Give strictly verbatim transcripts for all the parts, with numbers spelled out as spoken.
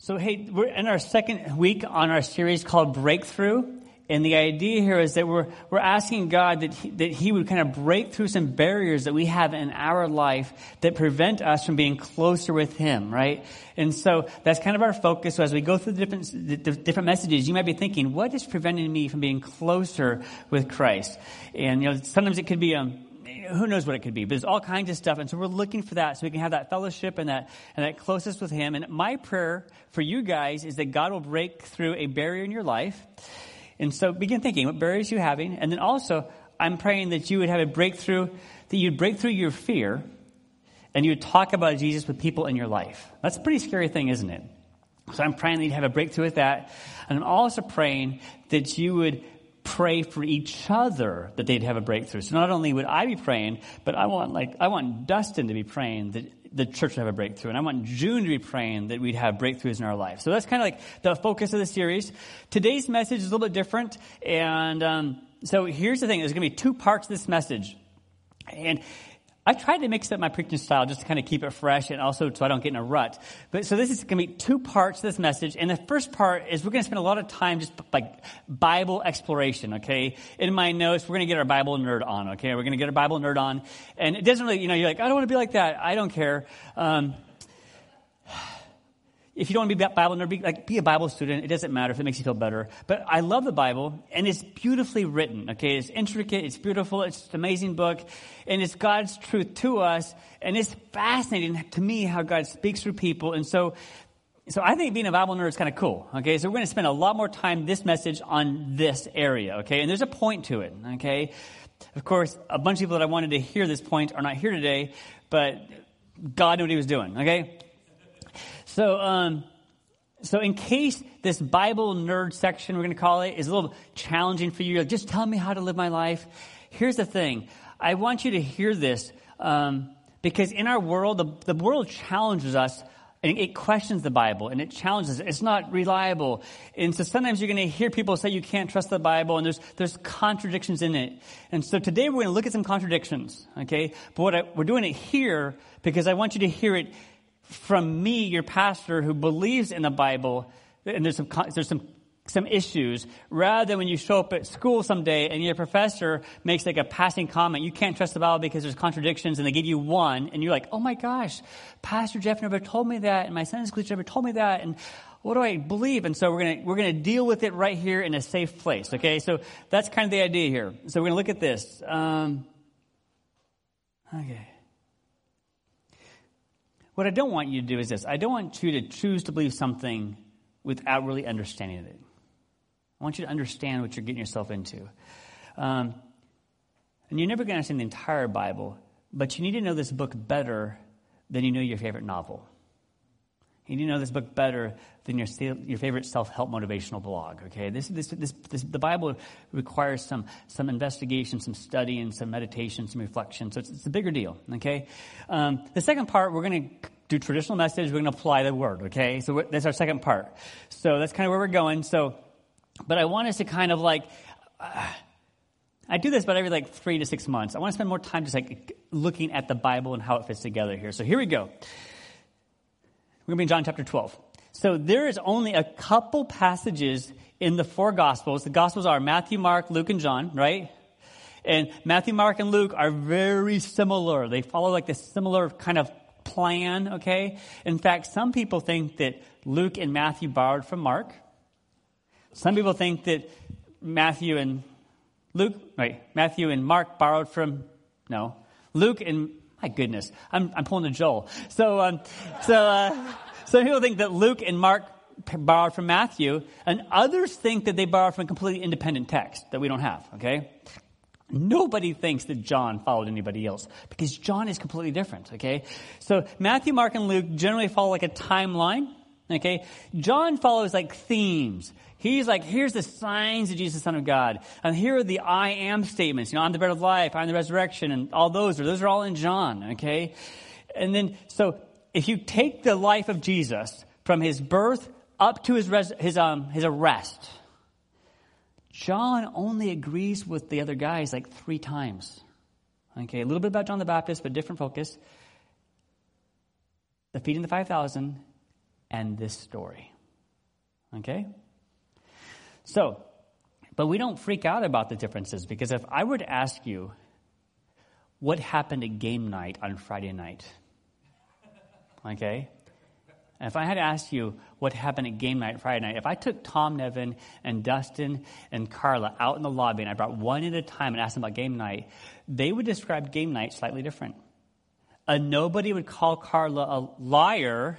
So, hey, we're in our second week on our series called Breakthrough. And the idea here is that we're we're asking God that he, that He would kind of break through some barriers that we have in our life that prevent us from being closer with Him, right? And so that's kind of our focus. So as we go through the different the different messages, you might be thinking, what is preventing me from being closer with Christ? And you know, sometimes it could be um. Who knows what it could be, but there's all kinds of stuff. And so we're looking for that so we can have that fellowship and that and that closeness with Him. And my prayer for you guys is that God will break through a barrier in your life. And so begin thinking, what barriers are you having? And then also, I'm praying that you would have a breakthrough, that you'd break through your fear and you'd talk about Jesus with people in your life. That's a pretty scary thing, isn't it? So I'm praying that you'd have a breakthrough with that. And I'm also praying that you would pray for each other that they'd have a breakthrough. So not only would I be praying, but I want like I want Dustin to be praying that the church would have a breakthrough, and I want June to be praying that we'd have breakthroughs in our life. So that's kind of like the focus of the series. Today's message is a little bit different, and um, so here's the thing: there's going to be two parts of this message, and I tried to mix up my preaching style just to kind of keep it fresh and also so I don't get in a rut. But so this is going to be two parts of this message. And the first part is we're going to spend a lot of time just like Bible exploration, okay? In my notes, we're going to get our Bible nerd on, okay? We're going to get our Bible nerd on. And it doesn't really, you know, you're like, I don't want to be like that. I don't care. Um, if you don't want to be a Bible nerd, be, like, be a Bible student. It doesn't matter if it makes you feel better. But I love the Bible, and it's beautifully written, okay? It's intricate, it's beautiful, it's an amazing book, and it's God's truth to us, and it's fascinating to me how God speaks through people. And so so I think being a Bible nerd is kind of cool, okay? So we're going to spend a lot more time this message on this area, okay? And there's a point to it, okay? Of course, a bunch of people that I wanted to hear this point are not here today, but God knew what He was doing, okay? So, um, so in case this Bible nerd section, we're going to call it, is a little challenging for you, like, just tell me how to live my life. Here's the thing. I want you to hear this, um, because in our world, the, the world challenges us, and it questions the Bible, and it challenges it. It's not reliable. And so sometimes you're going to hear people say you can't trust the Bible, and there's, there's contradictions in it. And so today we're going to look at some contradictions, okay? But what I, we're doing it here because I want you to hear it from me, your pastor, who believes in the Bible, and there's some there's some some issues, rather than when you show up at school someday and your professor makes like a passing comment, you can't trust the Bible because there's contradictions, and they give you one, and you're like, oh my gosh, Pastor Jeff never told me that, and my Sunday school teacher never told me that, and what do I believe? And so we're gonna we're gonna deal with it right here in a safe place. Okay, so that's kind of the idea here. So we're gonna look at this. Um, okay. What I don't want you to do is this. I don't want you to choose to believe something without really understanding it. I want you to understand what you're getting yourself into. Um, and you're never going to understand the entire Bible, but you need to know this book better than you know your favorite novel. You need to know this book better than your your favorite self-help motivational blog. Okay, this this this, this the Bible requires some some investigation, some study, and some meditation, some reflection. So it's, it's a bigger deal. Okay, um, the second part we're going to do traditional message. We're going to apply the word. Okay, so that's our second part. So that's kind of where we're going. So, but I want us to kind of like. Uh, I do this about every like three to six months. I want to spend more time just like looking at the Bible and how it fits together here. So here we go. We're going to be in John chapter twelve. So there is only a couple passages in the four Gospels. The Gospels are Matthew, Mark, Luke, and John, right? And Matthew, Mark, and Luke are very similar. They follow like this similar kind of plan, okay? In fact, some people think that Luke and Matthew borrowed from Mark. Some people think that Matthew and Luke, right, Matthew and Mark borrowed from, no, Luke and My goodness, I'm I'm pulling a Joel. So um, so uh, some people think that Luke and Mark borrowed from Matthew, and others think that they borrowed from a completely independent text that we don't have. Okay, nobody thinks that John followed anybody else because John is completely different. Okay, so Matthew, Mark, and Luke generally follow like a timeline. Okay, John follows like themes. He's like, here's the signs of Jesus, the Son of God. And here are the I am statements. You know, I'm the bread of life, I'm the resurrection, and all those are, those are all in John, okay? And then, so if you take the life of Jesus from his birth up to his res, his um his arrest, John only agrees with the other guys like three times. Okay, a little bit about John the Baptist, but different focus. The feeding the five thousand and this story. Okay? So, but we don't freak out about the differences, because if I were to ask you what happened at game night on Friday night, okay? And if I had asked you what happened at game night Friday night, if I took Tom Nevin and Dustin and Carla out in the lobby and I brought one at a time and asked them about game night, they would describe game night slightly different. A nobody would call Carla a liar.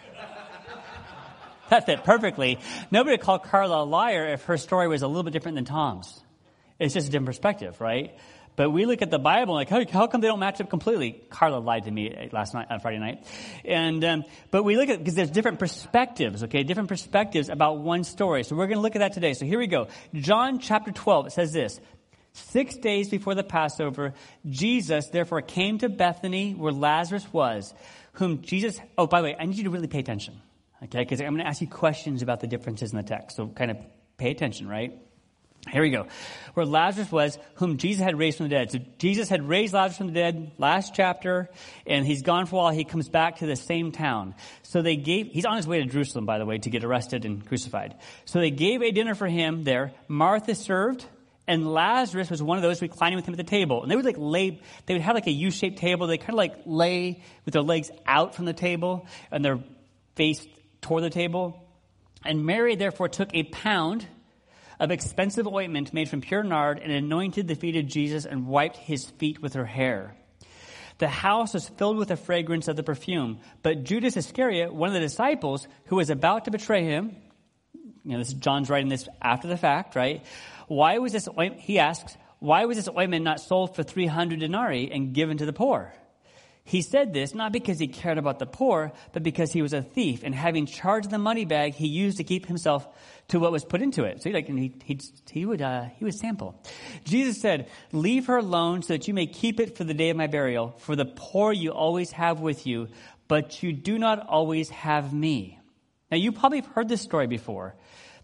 That fit perfectly. Nobody would call Carla a liar if her story was a little bit different than Tom's. It's just a different perspective, right? But we look at the Bible like, how, how come they don't match up completely? Carla lied to me last night, on Friday night. And, um, but we look at, because there's different perspectives, okay? Different perspectives about one story. So we're going to look at that today. So here we go. John chapter twelve, it says this. Six days before the Passover, Jesus therefore came to Bethany where Lazarus was, whom Jesus, oh, by the way, I need you to really pay attention, okay? Because I'm going to ask you questions about the differences in the text. So kind of pay attention, right? Here we go. Where Lazarus was, whom Jesus had raised from the dead. So Jesus had raised Lazarus from the dead last chapter, and he's gone for a while. He comes back to the same town. So they gave, he's on his way to Jerusalem, by the way, to get arrested and crucified. So they gave a dinner for him there. Martha served, and Lazarus was one of those reclining with him at the table. And they would like lay, they would have like a U-shaped table. They kind of like lay with their legs out from the table and their face toward the table. And Mary therefore took a pound of expensive ointment made from pure nard and anointed the feet of Jesus and wiped his feet with her hair. The house was filled with the fragrance of the perfume. But Judas Iscariot, one of the disciples who was about to betray him, you know, this is John's writing this after the fact, right? Why was this ointment, he asks, why was this ointment not sold for three hundred denarii and given to the poor? He said this not because he cared about the poor, but because he was a thief, and having charged the money bag, he used to keep himself to what was put into it. So he like he he he would uh, he would sample. Jesus said, "Leave her alone, so that you may keep it for the day of my burial. For the poor you always have with you, but you do not always have me." Now you probably have heard this story before,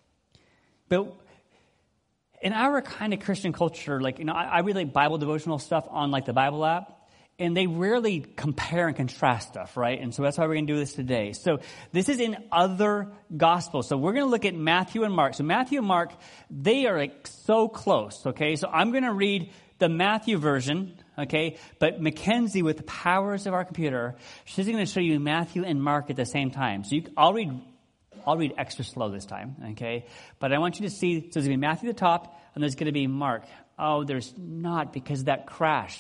but in our kind of Christian culture, like you know, I, I read like Bible devotional stuff on like the Bible app. And they rarely compare and contrast stuff, right? And so that's why we're going to do this today. So this is in other gospels. So we're going to look at Matthew and Mark. So Matthew and Mark, they are like so close, okay? So I'm going to read the Matthew version, okay? But Mackenzie, with the powers of our computer, she's going to show you Matthew and Mark at the same time. So you, I'll read I'll read extra slow this time, okay? But I want you to see, so there's going to be Matthew at the top, and there's going to be Mark. Oh, there's not, because of that crash.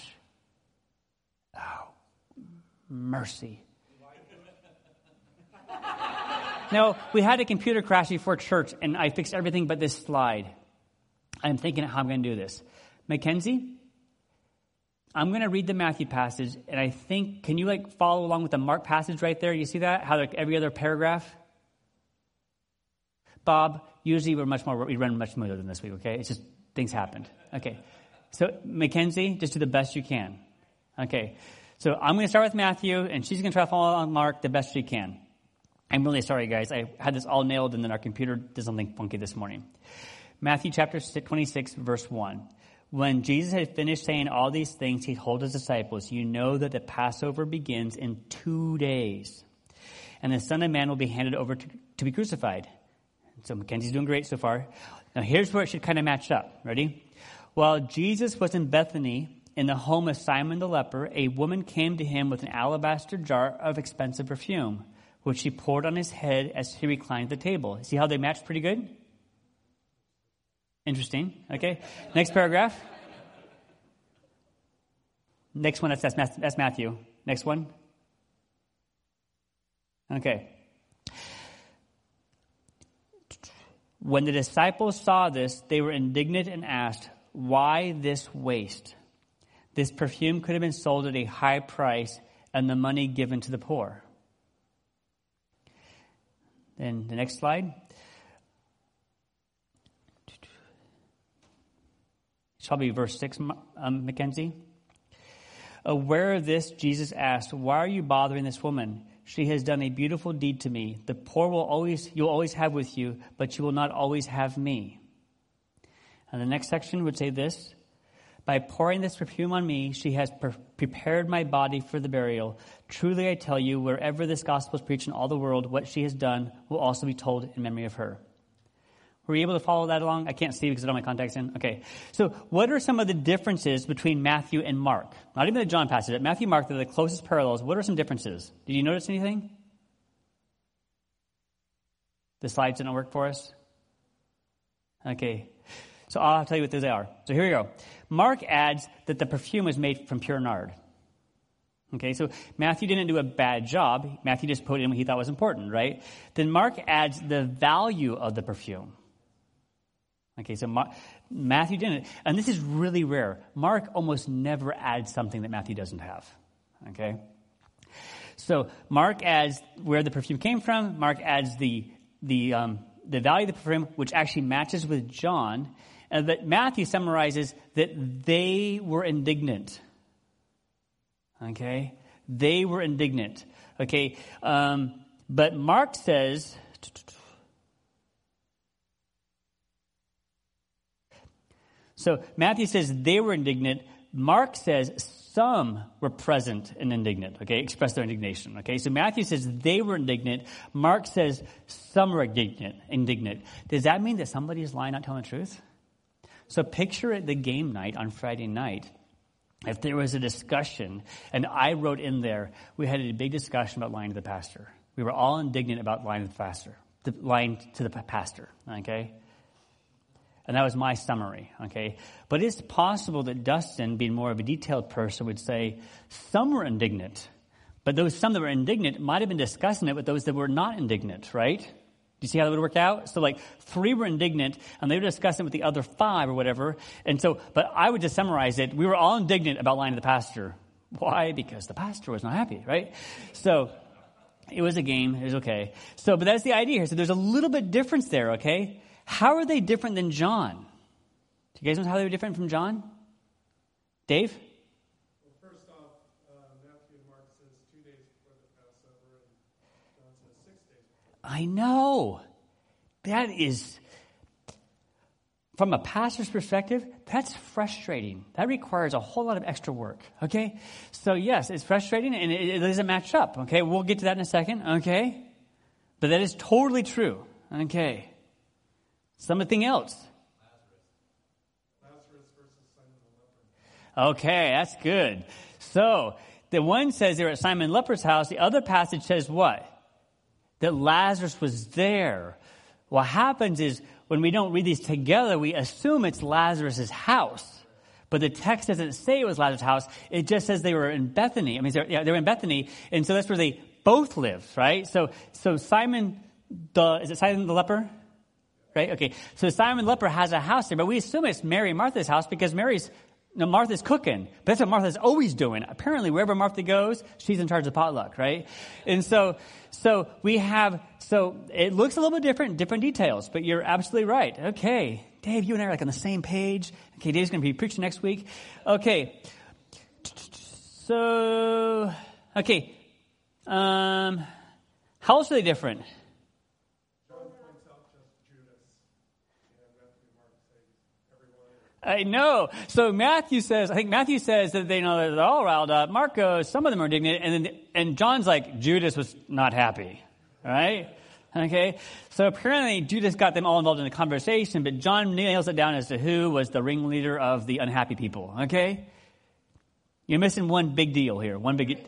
Oh, mercy. No, we had a computer crash before church, and I fixed everything but this slide. I'm thinking how I'm going to do this. Mackenzie, I'm going to read the Matthew passage, and I think, can you like follow along with the Mark passage right there? You see that? How like every other paragraph? Bob, usually we're much more, we run much smoother than this week, okay? It's just, things happened. Okay. So, Mackenzie, just do the best you can. Okay, so I'm going to start with Matthew, and she's going to try to follow along Mark the best she can. I'm really sorry, guys. I had this all nailed, and then our computer did something funky this morning. Matthew chapter twenty-six, verse one. When Jesus had finished saying all these things, he told his disciples, "You know that the Passover begins in two days, and the Son of Man will be handed over to, to be crucified." So Mackenzie's doing great so far. Now here's where it should kind of match up. Ready? While Jesus was in Bethany, in the home of Simon the leper, a woman came to him with an alabaster jar of expensive perfume, which she poured on his head as he reclined at the table. See how they match pretty good? Interesting. Okay. Next paragraph. Next one, that's, that's, that's Matthew. Next one. Okay. When the disciples saw this, they were indignant and asked, "Why this waste? This perfume could have been sold at a high price and the money given to the poor." Then the next slide. It's probably verse six, um, Mackenzie. Aware of this, Jesus asked, "Why are you bothering this woman? She has done a beautiful deed to me. The poor will always, you'll always have with you, but you will not always have me." And the next section would say this. "By pouring this perfume on me, she has pre- prepared my body for the burial. Truly I tell you, wherever this gospel is preached in all the world, what she has done will also be told in memory of her." Were you able to follow that along? I can't see because I don't have my contacts in. Okay. So what are some of the differences between Matthew and Mark? Not even the John passage, but Matthew and Mark, they're the closest parallels. What are some differences? Did you notice anything? The slides didn't work for us? Okay. So I'll tell you what those are. So here we go. Mark adds that the perfume was made from pure nard. Okay, so Matthew didn't do a bad job. Matthew just put in what he thought was important, right? Then Mark adds the value of the perfume. Okay, so Mar- Matthew didn't. And this is really rare. Mark almost never adds something that Matthew doesn't have. Okay? So Mark adds where the perfume came from. Mark adds the the um, the value of the perfume, which actually matches with John. And that Matthew summarizes that they were indignant. Okay? They were indignant. Okay? Um, but Mark says... So Matthew says they were indignant. Mark says some were present and indignant, okay, expressed their indignation, okay? So Matthew says they were indignant. Mark says some were indignant. indignant. Does that mean that somebody is lying, not telling the truth? So picture it the game night on Friday night. If there was a discussion, and I wrote in there, we had a big discussion about lying to the pastor. We were all indignant about lying to the pastor, the, lying to the pastor, okay? And that was my summary, okay? But it's possible that Dustin, being more of a detailed person, would say some were indignant. But those some that were indignant might have been discussing it with those that were not indignant, right? Do you see how that would work out? So like three were indignant, and they were discussing it with the other five or whatever. And so, but I would just summarize it. We were all indignant about lying to the pastor. Why? Because the pastor was not happy, right? So it was a game. It was okay. So, but that's the idea here. So there's a little bit difference there, okay? How are they different than John? Do you guys know how they were different from John? Dave? Well, first off, uh, Matthew and Mark says two days before the Passover, and John says six days before. I know. That is, from a pastor's perspective, that's frustrating. That requires a whole lot of extra work, okay? So yes, it's frustrating, and it, it doesn't match up, okay? We'll get to that in a second, okay? But that is totally true, okay? Something else. Lazarus versus Simon the leper. Okay, that's good. So, the one says they were at Simon the leper's house. The other passage says what? That Lazarus was there. What happens is, when we don't read these together, we assume it's Lazarus' house. But the text doesn't say it was Lazarus' house. It just says they were in Bethany. I mean, they're, yeah, they were in Bethany, and so that's where they both lived, right? So, so Simon the, is it Simon the leper? Right? Okay. So Simon the leper has a house there, but we assume it's Mary and Martha's house because Mary's, no, Martha's cooking. But that's what Martha's always doing. Apparently, wherever Martha goes, she's in charge of potluck, right? And so, so we have, so it looks a little bit different, different details, but you're absolutely right. Okay. Dave, you and I are like on the same page. Okay. Dave's going to be preaching next week. Okay. So, okay. Um, how else are they different? I know. So Matthew says, I think Matthew says that they know that they're all riled up. Mark goes, some of them are indignant. And then, and John's like, Judas was not happy. Right? Okay. So apparently Judas got them all involved in the conversation, but John nails it down as to who was the ringleader of the unhappy people. Okay. You're missing one big deal here. One big.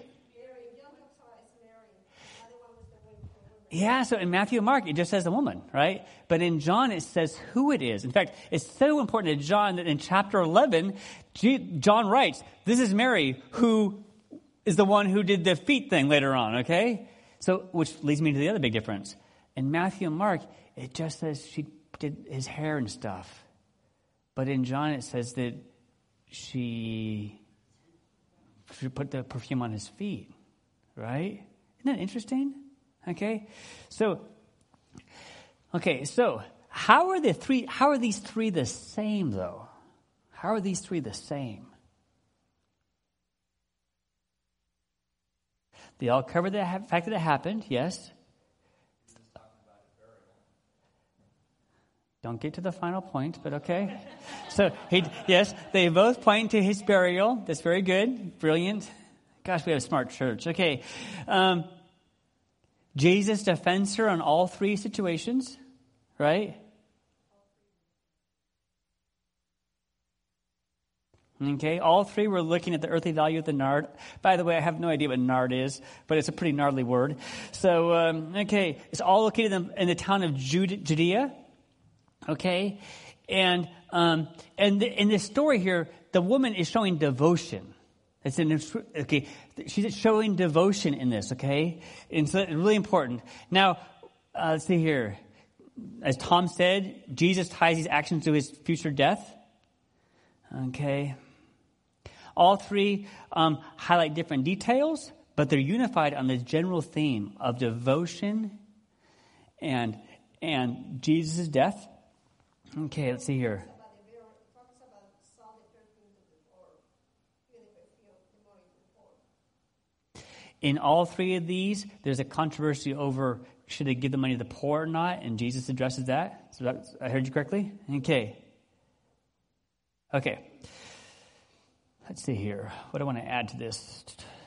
Yeah, so in Matthew and Mark, it just says the woman, right? But in John, it says who it is. In fact, it's so important to John that in chapter eleven, John writes, this is Mary, who is the one who did the feet thing later on, okay? So, which leads me to the other big difference. In Matthew and Mark, it just says she did his hair and stuff. But in John, it says that she, she put the perfume on his feet, right? Isn't that interesting? Okay, so, okay, so how are the three, how are these three the same though? How are these three the same? They all cover the ha- fact that it happened, yes. Don't get to the final point, but okay. So, he, yes, they both point to his burial. That's very good, brilliant. Gosh, we have a smart church. Okay, um, Jesus defends her on all three situations, right? Okay, all three were looking at the earthly value of the nard. By the way, I have no idea what nard is, but it's a pretty gnarly word. So, um, okay, it's all located in, in the town of Jude- Judea. Okay, and um, and the, in this story here, the woman is showing devotion. It's in okay, she's showing devotion in this. Okay, and so it's really important. Now, uh, let's see here. As Tom said, Jesus ties these actions to his future death. Okay. All three um, highlight different details, but they're unified on the general theme of devotion and and Jesus' death. Okay, let's see here. In all three of these, there's a controversy over should they give the money to the poor or not, and Jesus addresses that. So that, I heard you correctly? Okay. Okay. Let's see here. What do I want to add to this?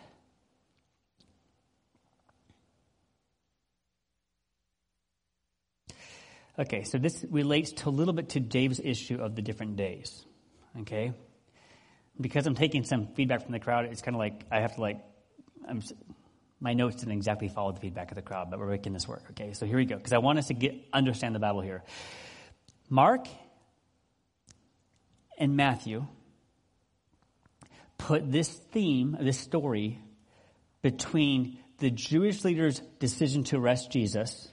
Okay, so this relates to a little bit to Dave's issue of the different days. Okay? Because I'm taking some feedback from the crowd, it's kind of like I have to like, I'm, my notes didn't exactly follow the feedback of the crowd, but we're making this work. Okay, so here we go. Because I want us to get understand the Bible here. Mark and Matthew put this theme, this story, between the Jewish leaders' decision to arrest Jesus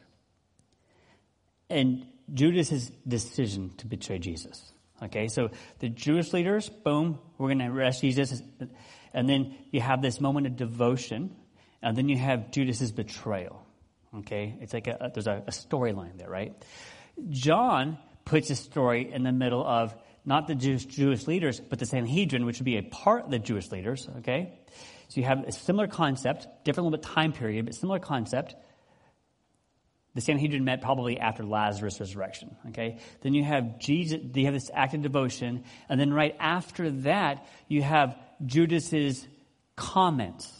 and Judas' decision to betray Jesus. Okay, so the Jewish leaders, boom, we're going to arrest Jesus. And then you have this moment of devotion, and then you have Judas' betrayal. Okay, it's like a, there's a, a storyline there, right? John puts a story in the middle of not the Jewish, Jewish leaders, but the Sanhedrin, which would be a part of the Jewish leaders, okay? So you have a similar concept, different little bit time period, but similar concept. The Sanhedrin met probably after Lazarus' resurrection, okay? Then you have Jesus, you have this act of devotion, and then right after that, you have Judas's comments,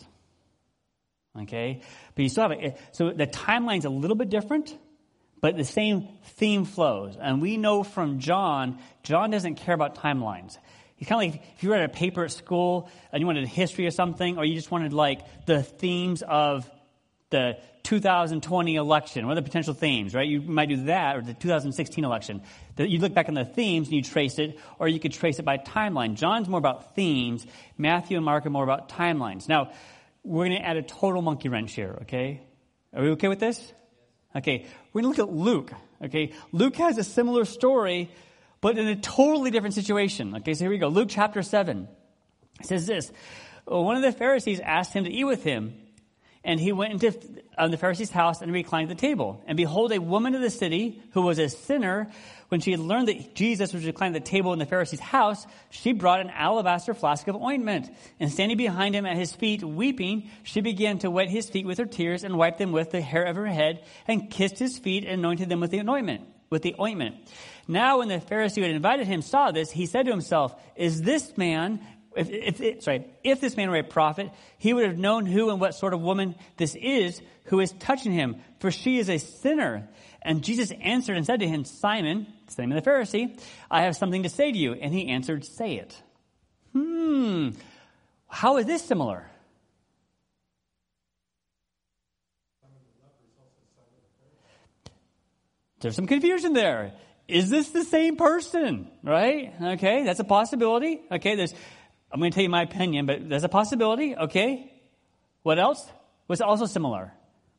okay? But you still have it. So the timeline's a little bit different, but the same theme flows. And we know from John, John doesn't care about timelines. He's kind of like if you read a paper at school and you wanted history or something, or you just wanted like the themes of the two thousand twenty election, what are the potential themes, right? You might do that, or the two thousand sixteen election. You look back on the themes and you trace it, or you could trace it by timeline. John's more about themes. Matthew and Mark are more about timelines. Now, we're going to add a total monkey wrench here, okay? Are we okay with this? Okay, we're going to look at Luke, okay? Luke has a similar story, but in a totally different situation. Okay, so here we go. Luke chapter seven. It says this. One of the Pharisees asked him to eat with him, and he went into um, the Pharisee's house and reclined at the table. And behold, a woman of the city who was a sinner, when she had learned that Jesus was reclining at the table in the Pharisee's house, she brought an alabaster flask of ointment. And standing behind him at his feet, weeping, she began to wet his feet with her tears and wiped them with the hair of her head and kissed his feet and anointed them with the ointment. With the ointment. Now, when the Pharisee who had invited him saw this, he said to himself, "Is this man?" If, if, if, sorry, if this man were a prophet, he would have known who and what sort of woman this is who is touching him, for she is a sinner. And Jesus answered and said to him, "Simon," it's the name of the Pharisee, "I have something to say to you." And he answered, "Say it." Hmm. How is this similar? There's some confusion there. Is this the same person? Right? Okay, that's a possibility. Okay, there's... I'm going to tell you my opinion, but there's a possibility. Okay. What else? What's also similar?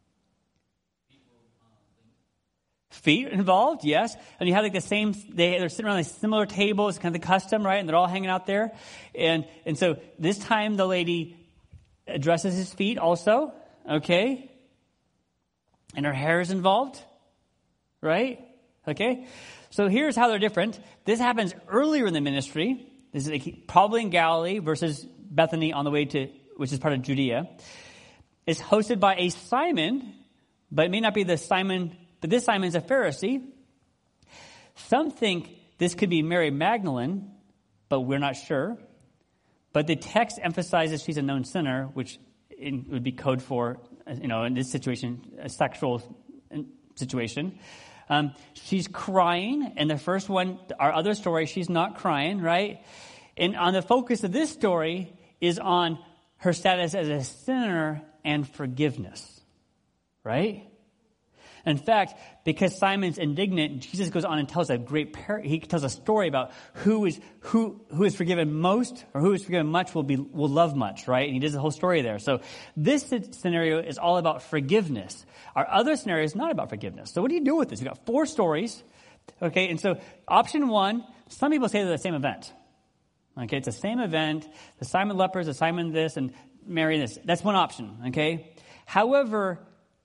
Feet involved, yes. And you have like the same, they, they're sitting around a similar table. It's kind of the custom, right? And they're all hanging out there. And, and so this time the lady addresses his feet also. Okay. And her hair is involved. Right? Okay. So here's how they're different. This happens earlier in the ministry. This is like probably in Galilee versus Bethany on the way to, which is part of Judea. It's hosted by a Simon, but it may not be the Simon, but this Simon is a Pharisee. Some think this could be Mary Magdalene, but we're not sure. But the text emphasizes she's a known sinner, which in, would be code for, you know, in this situation, a sexual situation. Um, she's crying, and the first one, our other story, she's not crying, right? And on the focus of this story is on her status as a sinner and forgiveness, right? In fact, because Simon's indignant, Jesus goes on and tells a great par- he tells a story about who is who who is forgiven most or who is forgiven much will be will love much, right? And he does the whole story there. So this scenario is all about forgiveness. Our other scenario is not about forgiveness. So what do you do with this? We've got four stories, okay? And so option one, some people say they're the same event. Okay, it's the same event. The Simon lepers, the Simon this, and Mary this. That's one option, okay? However,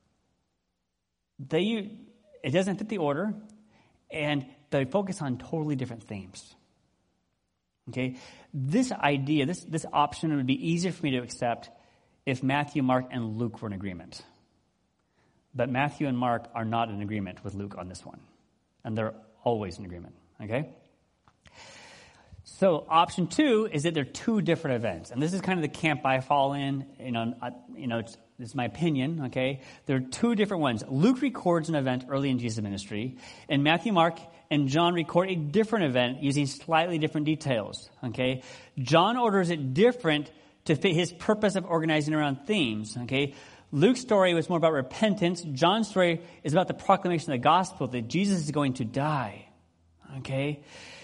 they it doesn't fit the order, and they focus on totally different themes. Okay? This idea, this, this option would be easier for me to accept if Matthew, Mark, and Luke were in agreement. But Matthew and Mark are not in agreement with Luke on this one. And they're always in agreement. Okay? So option two is that they're two different events. And this is kind of the camp I fall in. You know, I, you know, it's, this is my opinion, okay? There are two different ones. Luke records an event early in Jesus' ministry, and Matthew, Mark, and John record a different event using slightly different details, okay? John orders it different to fit his purpose of organizing around themes, okay? Luke's story was more about repentance. John's story is about the proclamation of the gospel that Jesus is going to die, okay?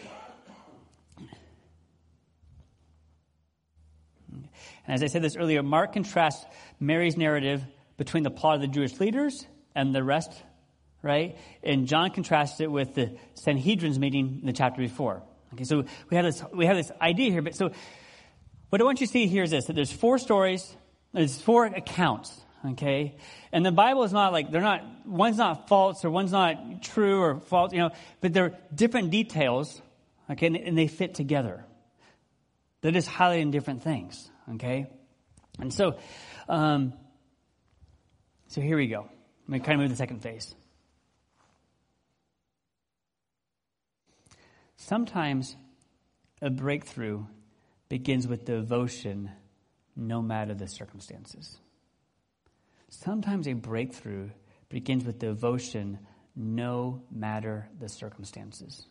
And as I said this earlier, Mark contrasts Mary's narrative between the plot of the Jewish leaders and the rest, right? And John contrasts it with the Sanhedrin's meeting in the chapter before. Okay, so we have this we have this idea here. But so what I want you to see here is this, that there's four stories, there's four accounts, okay? And the Bible is not like, they're not, one's not false or one's not true or false, you know, but they're different details, okay, and, and they fit together. They're just highlighting different things. Okay, and so, um, so here we go. I'm going to kind of move to the second phase. Sometimes a breakthrough begins with devotion, no matter the circumstances. Sometimes a breakthrough begins with devotion, no matter the circumstances.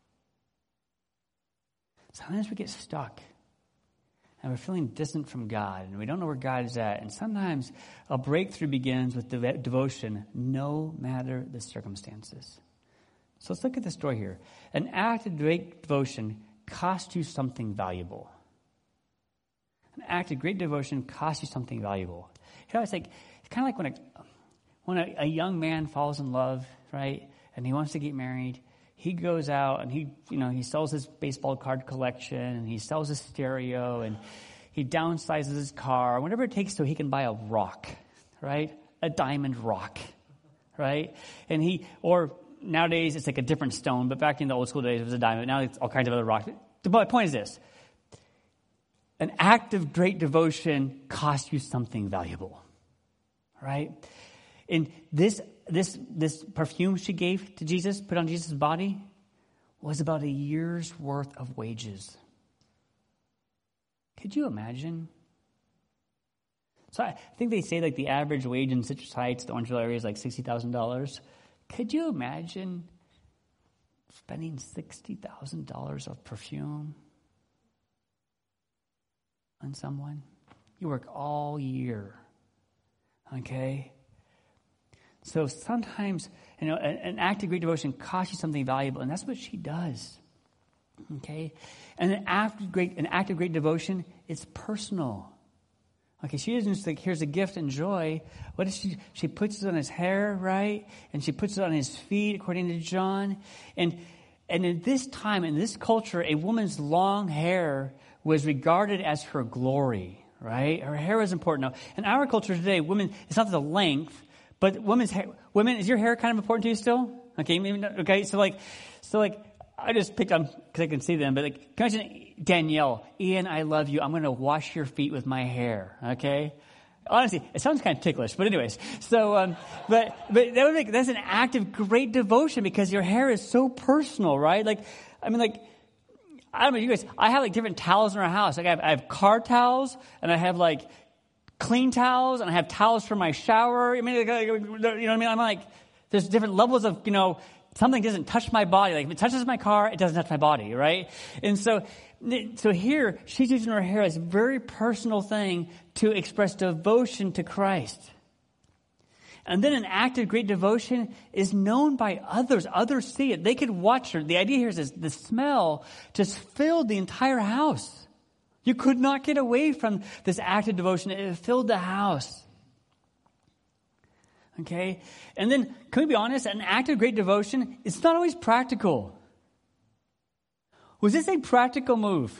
Sometimes we get stuck. And we're feeling distant from God, and we don't know where God is at. And sometimes a breakthrough begins with dev- devotion, no matter the circumstances. So let's look at the story here. An act of great devotion costs you something valuable. An act of great devotion costs you something valuable. You know, it's like it's kind of like when a when a, a young man falls in love, right, and he wants to get married. He goes out and he, you know, he sells his baseball card collection and he sells his stereo and he downsizes his car, whatever it takes so he can buy a rock, right? A diamond rock, right? And he, or nowadays it's like a different stone, but back in the old school days it was a diamond. Now it's all kinds of other rocks. The point is this. An act of great devotion costs you something valuable, right? And this This this perfume she gave to Jesus, put on Jesus' body, was about a year's worth of wages. Could you imagine? So I think they say like the average wage in Citrus Heights, the Orangeville area, is like sixty thousand dollars. Could you imagine spending sixty thousand dollars of perfume on someone? You work all year, okay? So sometimes, you know, an, an act of great devotion costs you something valuable, and that's what she does. Okay? And an act of great, an act of great devotion is personal. Okay, she isn't just like, here's a gift, enjoy. What is she? She puts it on his hair, right? And she puts it on his feet, according to John. And and in this time, in this culture, a woman's long hair was regarded as her glory, right? Her hair was important. Now, in our culture today, women, it's not the length, but women's hair, women, is your hair kind of important to you still? Okay, maybe not, okay, so like, so like, I just picked on, because I can see them, but like, imagine Danielle, Ian, I love you, I'm going to wash your feet with my hair, okay? Honestly, it sounds kind of ticklish, but anyways, so, um, but, but that would make, that's an act of great devotion because your hair is so personal, right? Like, I mean, like, I don't know, you guys, I have like different towels in our house. Like I have, I have car towels, and I have like, clean towels, and I have towels for my shower. I mean, you know what I mean? I'm like, there's different levels of, you know, something doesn't touch my body. Like if it touches my car, it doesn't touch my body, right? And so, So here, she's using her hair as a very personal thing to express devotion to Christ. And then an act of great devotion is known by others. Others see it. They could watch her. The idea here is the smell just filled the entire house. You could not get away from this act of devotion. It filled the house. Okay? And then, can we be honest? An act of great devotion, it's not always practical. Was this a practical move?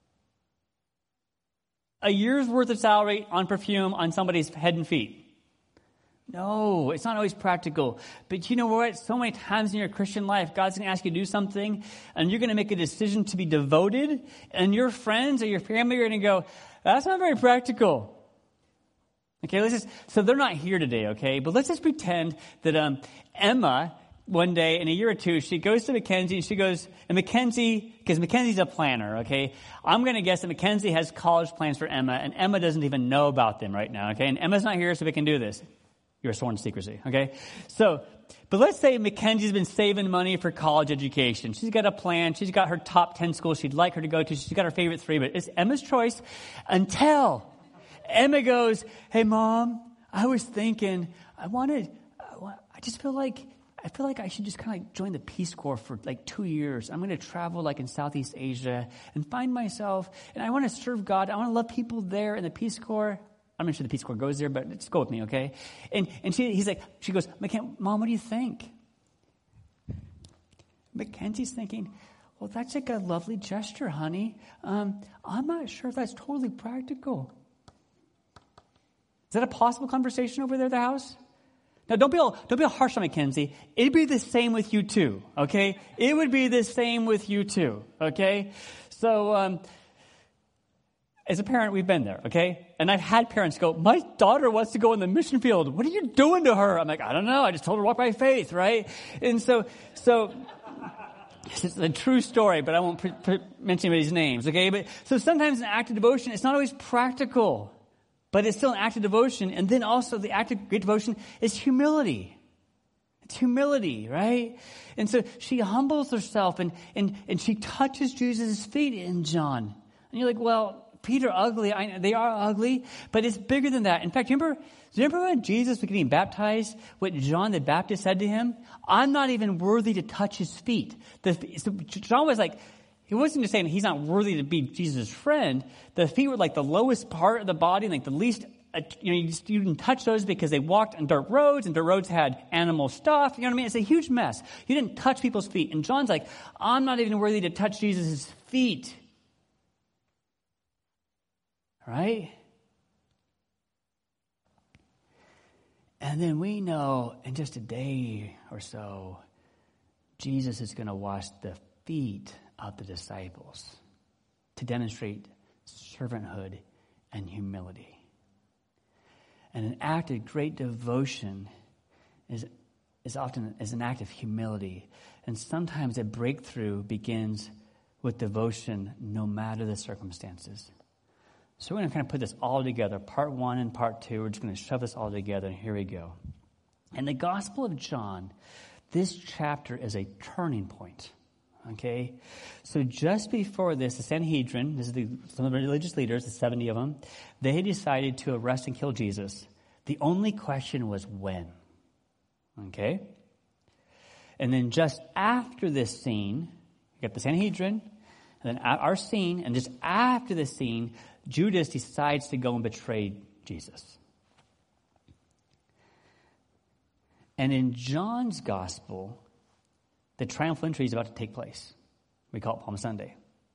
A year's worth of salary on perfume on somebody's head and feet? No, it's not always practical. But you know what? So many times in your Christian life, God's going to ask you to do something, and you're going to make a decision to be devoted, and your friends or your family are going to go, that's not very practical. Okay, let's just, so they're not here today, okay? But let's just pretend that um, Emma, one day in a year or two, she goes to Mackenzie, and she goes, and Mackenzie, because Mackenzie's a planner, okay? I'm going to guess that Mackenzie has college plans for Emma, and Emma doesn't even know about them right now, okay? And Emma's not here, so we can do this. You're sworn to secrecy, okay? So, but let's say Mackenzie's been saving money for college education. She's got a plan. She's got her top ten schools she'd like her to go to. She's got her favorite three, but it's Emma's choice until Emma goes, hey, Mom, I was thinking, I wanted, I just feel like, I feel like I should just kind of like join the Peace Corps for like two years. I'm going to travel like in Southeast Asia and find myself, and I want to serve God. I want to love people there in the Peace Corps. I'm not sure the Peace Corps goes there, but just go with me, okay? And and she he's like, she goes, Mom, what do you think? Mackenzie's thinking, well, that's like a lovely gesture, honey. Um, I'm not sure if that's totally practical. Is that a possible conversation over there at the house? Now, don't be all, don't be all harsh on Mackenzie. It'd be the same with you too, okay? It would be the same with you too, okay? So, um, as a parent, we've been there, okay? And I've had parents go, my daughter wants to go in the mission field. What are you doing to her? I'm like, I don't know. I just told her to walk by faith, right? And so, so, it's a true story, but I won't pre- pre- mention anybody's names, okay? But so sometimes an act of devotion, it's not always practical, but it's still an act of devotion. And then also the act of great devotion is humility. It's humility, right? And so she humbles herself and, and, and she touches Jesus' feet in John. And you're like, well, Peter, ugly. I, they are ugly, but it's bigger than that. In fact, remember, remember when Jesus was getting baptized, what John the Baptist said to him? I'm not even worthy to touch his feet. The, so John was like, he wasn't just saying he's not worthy to be Jesus' friend. The feet were like the lowest part of the body, like the least, uh, you know, you, just, you didn't touch those because they walked on dirt roads, and dirt roads had animal stuff. You know what I mean? It's a huge mess. You didn't touch people's feet. And John's like, I'm not even worthy to touch Jesus' feet. Right? And then we know in just a day or so, Jesus is going to wash the feet of the disciples to demonstrate servanthood and humility. And an act of great devotion is, is often is an act of humility. And sometimes a breakthrough begins with devotion no matter the circumstances. So we're going to kind of put this all together, part one and part two. We're just going to shove this all together, and here we go. In the Gospel of John, this chapter is a turning point, okay? So just before this, the Sanhedrin, this is the, some of the religious leaders, the seventy of them, they decided to arrest and kill Jesus. The only question was when, okay? And then just after this scene, you got the Sanhedrin, and then our scene, and just after this scene, Judas decides to go and betray Jesus. And in John's gospel, the triumphal entry is about to take place. We call it Palm Sunday.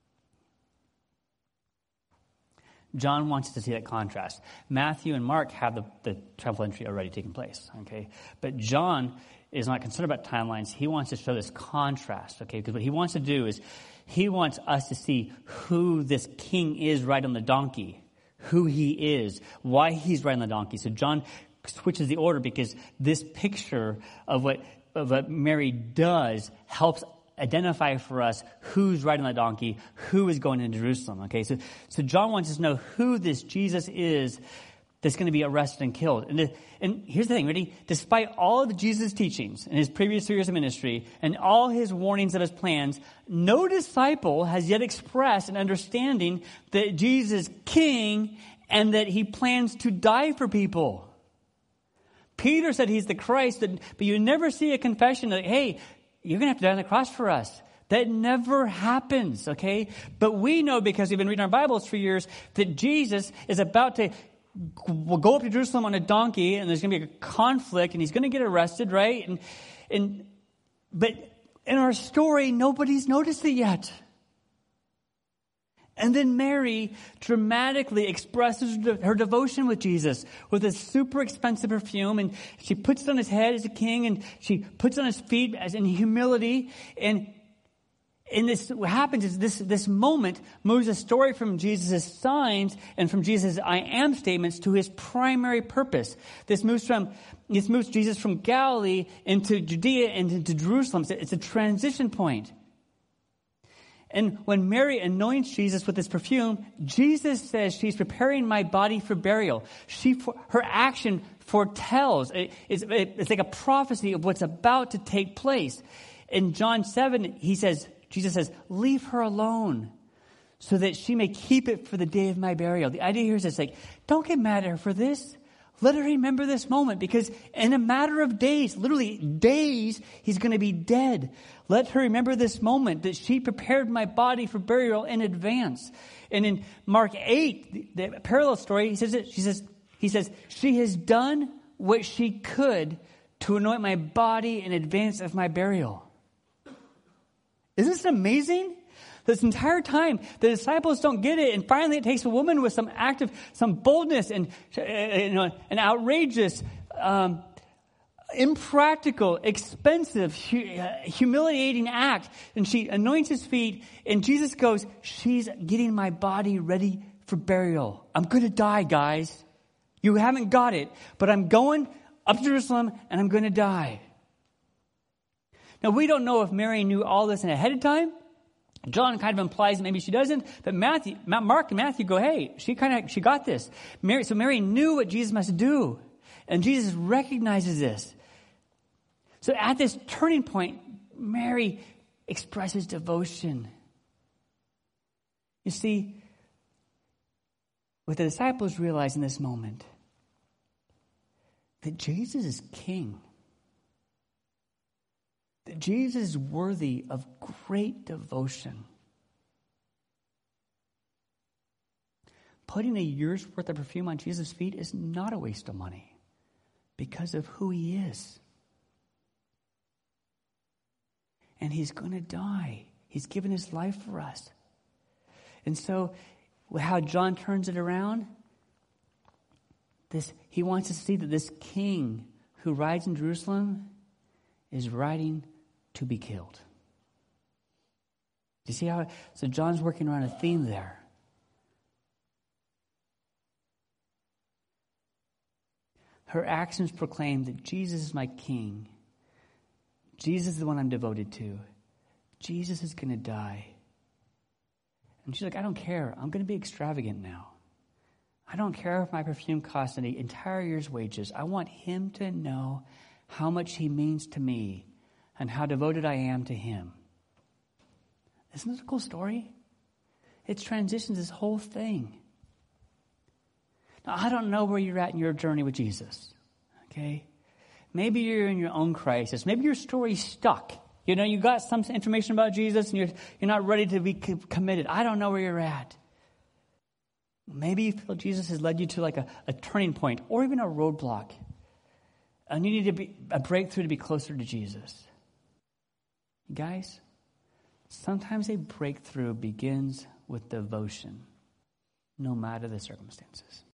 John wants us to see that contrast. Matthew and Mark have the, the triumphal entry already taking place, okay? But John is not concerned about timelines. He wants to show this contrast, okay? Because what he wants to do is he wants us to see who this king is riding on the donkey, who he is, why he's riding the donkey. So John switches the order because this picture of what, of what Mary does helps identify for us who's riding the donkey, who is going into Jerusalem. Okay, so, so John wants us to know who this Jesus is that's going to be arrested and killed. And, the, and here's the thing, ready? Despite all of Jesus' teachings in his previous three years of ministry and all his warnings of his plans, no disciple has yet expressed an understanding that Jesus is king and that he plans to die for people. Peter said he's the Christ, but you never see a confession that, hey, you're going to have to die on the cross for us. That never happens, okay? But we know, because we've been reading our Bibles for years, that Jesus is about to will go up to Jerusalem on a donkey, and there's going to be a conflict, and he's going to get arrested, right? And and but in our story, nobody's noticed it yet. And then Mary dramatically expresses her devotion with Jesus with a super expensive perfume, and she puts it on his head as a king, and she puts it on his feet as in humility, and And this, what happens is this, this moment moves a story from Jesus' signs and from Jesus' I am statements to his primary purpose. This moves from, this moves Jesus from Galilee into Judea and into Jerusalem. It's a, it's a transition point. And when Mary anoints Jesus with this perfume, Jesus says she's preparing my body for burial. She, her action foretells. It, it's, it's like a prophecy of what's about to take place. In John seven, he says, Jesus says, leave her alone so that she may keep it for the day of my burial. The idea here is it's like, don't get mad at her for this. Let her remember this moment, because in a matter of days, literally days, he's going to be dead. Let her remember this moment that she prepared my body for burial in advance. And in Mark eight, the, the parallel story, he says, it, she says, he says, she has done what she could to anoint my body in advance of my burial. Isn't this amazing? This entire time, the disciples don't get it, and finally it takes a woman with some active, some boldness and uh, you know, an outrageous, um, impractical, expensive, hu- uh, humiliating act, and she anoints his feet, and Jesus goes, she's getting my body ready for burial. I'm going to die, guys. You haven't got it, but I'm going up to Jerusalem, and I'm going to die. Now, we don't know if Mary knew all this ahead of time. John kind of implies maybe she doesn't, but Matthew, Mark and Matthew go, hey, she kind of, she got this. Mary, so Mary knew what Jesus must do, and Jesus recognizes this. So at this turning point, Mary expresses devotion. You see, what the disciples realize in this moment, that Jesus is king. That Jesus is worthy of great devotion. Putting a year's worth of perfume on Jesus' feet is not a waste of money because of who he is. And he's going to die. He's given his life for us. And so, how John turns it around, this he wants us to see that this king who rides in Jerusalem is riding to be killed. Do you see how? So John's working around a theme there. Her actions proclaim that Jesus is my king. Jesus is the one I'm devoted to. Jesus is going to die. And she's like, I don't care. I'm going to be extravagant now. I don't care if my perfume costs an entire year's wages. I want him to know how much he means to me and how devoted I am to him. Isn't this a cool story? It transitions this whole thing. Now, I don't know where you're at in your journey with Jesus, okay? Maybe you're in your own crisis. Maybe your story's stuck. You know, you got some information about Jesus and you're, you're not ready to be committed. I don't know where you're at. Maybe you feel Jesus has led you to like a, a turning point or even a roadblock. And you need to be a breakthrough to be closer to Jesus. Guys, sometimes a breakthrough begins with devotion, no matter the circumstances.